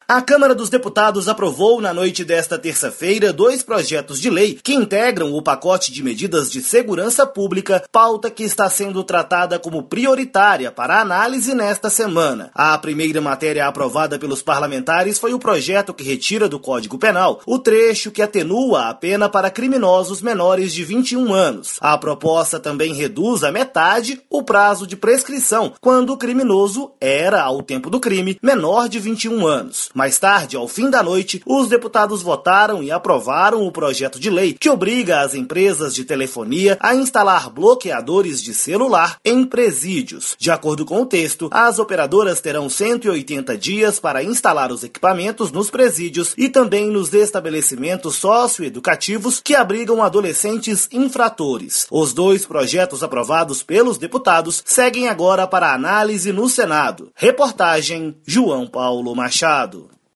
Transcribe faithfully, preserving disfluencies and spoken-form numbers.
A Câmara dos Deputados aprovou na noite desta terça-feira dois projetos de lei que integram o pacote de medidas de segurança pública, pauta que está sendo tratada como prioritária para análise nesta semana. A primeira matéria aprovada pelos parlamentares foi o projeto que retira do Código Penal o trecho que atenua a pena para criminosos menores de vinte e um anos. A proposta também reduz à metade o prazo de prescrição quando o criminoso era, ao tempo do crime, menor de vinte e um anos. Mais tarde, ao fim da noite, os deputados votaram e aprovaram o projeto de lei que obriga as empresas de telefonia a instalar bloqueadores de celular em presídios. De acordo com o texto, as operadoras terão cento e oitenta dias para instalar os equipamentos nos presídios e também nos estabelecimentos socioeducativos que abrigam adolescentes infratores. Os dois projetos aprovados pelos deputados seguem agora para análise no Senado. Reportagem João Paulo Machado.